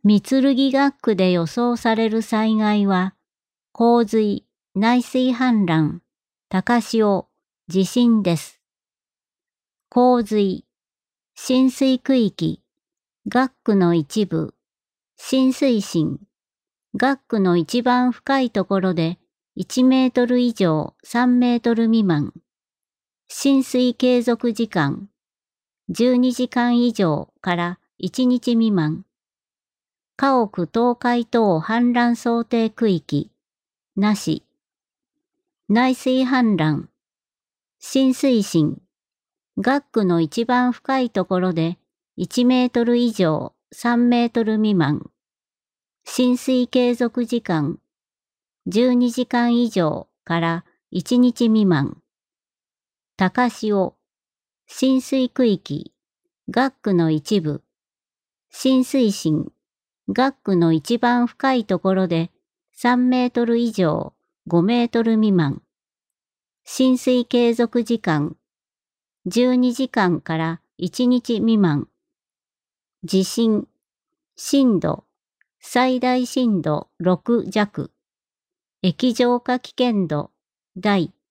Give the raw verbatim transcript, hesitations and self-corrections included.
三剣学区で予想される災害は、洪水、内水氾濫、高潮、地震です。洪水、浸水区域、学区の一部、浸水深、学区の一番深いところでいちメートル以上さんメートル未満、浸水継続時間、じゅうにじかん以上からいちにち未満、家屋倒壊等氾濫想定区域、なし。内水氾濫、浸水深、学区の一番深いところでいちメートル以上さんメートル未満、浸水継続時間、じゅうにじかん以上からいちにち未満、高潮、浸水区域、学区の一部、浸水深、学区の一番深いところでさんメートル以上ごメートル未満、浸水継続時間、じゅうにじかんからいちにち未満、地震、震度、最大震度ろく弱、液状化危険度、大。